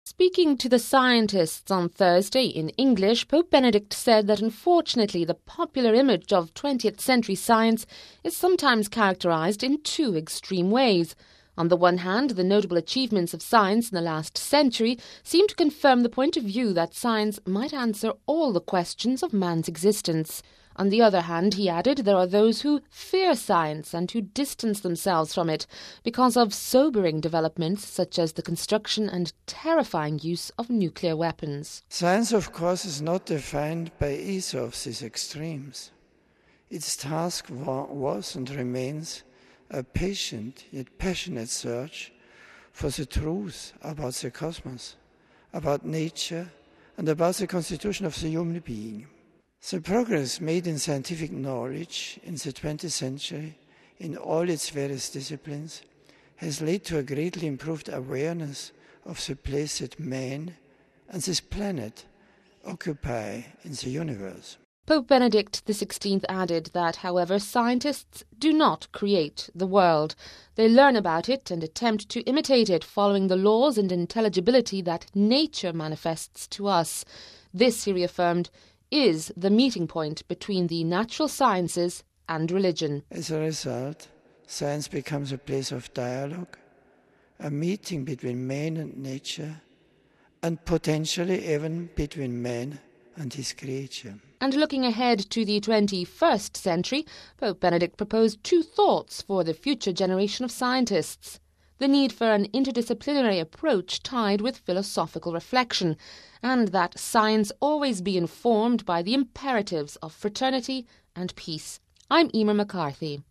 Speaking to the scientists on Thursday in English, Pope Benedict said that unfortunately the popular image of 20th century science is sometimes characterized in two extreme ways. On the one hand, the notable achievements of science in the last century seem to confirm the point of view that science might answer all the questions of man's existence. On the other hand, he added, there are those who fear science and who distance themselves from it because of sobering developments such as the construction and terrifying use of nuclear weapons. Science, of course, is not defined by either of these extremes. Its task was and remains a patient yet passionate search for the truth about the cosmos, about nature, and about the constitution of the human being. The progress made in scientific knowledge in the 20th century in all its various disciplines has led to a greatly improved awareness of the place that man and this planet occupy in the universe. Pope Benedict XVI added that, however, scientists do not create the world. They learn about it and attempt to imitate it, following the laws and intelligibility that nature manifests to us. This, he reaffirmed, is the meeting point between the natural sciences and religion. As a result, science becomes a place of dialogue, a meeting between man and nature, and potentially even between man and his creature. And looking ahead to the 21st century, Pope Benedict proposed two thoughts for the future generation of scientists: the need for an interdisciplinary approach tied with philosophical reflection, and that science always be informed by the imperatives of fraternity and peace. I'm Emer McCarthy.